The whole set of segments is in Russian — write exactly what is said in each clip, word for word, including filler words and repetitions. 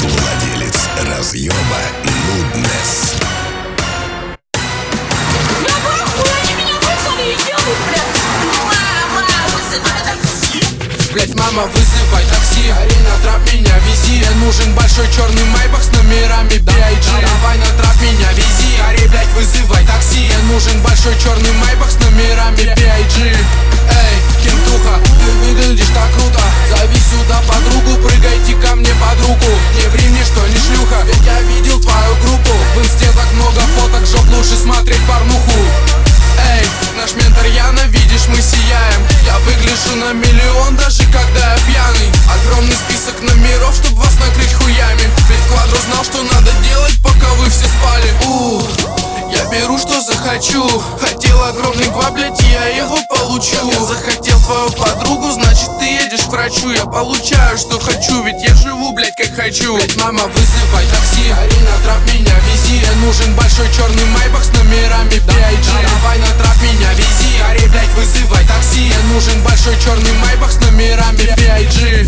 Владелец разъема Нуднес. Блять, мама, вызывай такси. Арина, трап, меня вези. Мне нужен большой черный майбах с номерами би ай джи. Давай на трап, меня вези. Ари, блять, вызывай такси. Мне нужен большой черный майбах с номерами би ай джи. Эй, кентуха, ты выглядишь так круто. Зови сюда подругу, прыгайте ко мне под руку. Не ври мне, что не шлюха, ведь я видел твою группу. В инсте так много фоток, жоп, лучше смотреть порнуху. Эй, наш ментор Яна, видишь, мы сияем. Я выгляжу на миллион, даже когда я пьяный. Огромный список номеров, чтоб вас накрыть хуями. Ведь Квадро знал, что надо делать, пока вы все спали. У, я беру, что захочу. Хотел огромный гва, блять, и я его получу. Я захотел твою подругу, значит ты едешь к врачу. Я получаю, что хочу, ведь я живу, блять, как хочу. Блять, мама, вызывай такси. Арина, трап, меня вези. Мне нужен большой черный майбах с номерами би ай джи. Давай на трап, меня вези. Ари, блять, вызывай такси. Мне нужен большой черный майбах с номерами би ай джи.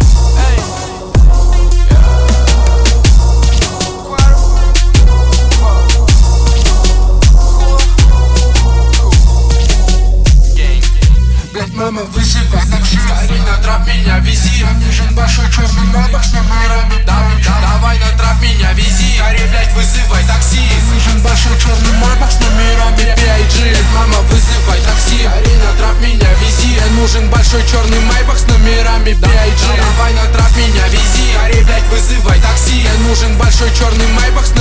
Блять, мама, вызывай такси. Арина, трап, меня вези. Мне нужен большой черный майбах с номерами. Да, да, давай на трап, меня вези. Ари, блять, вызывай такси. Мне нужен большой черный майбах с номерами би ай джи. Мама, вызывай такси. Арина, трап, меня вези. Мне нужен большой черный майбах с номерами би ай джи. Давай на трап, меня вези. Ари, блять, вызывай такси. Мне нужен большой черный майбах с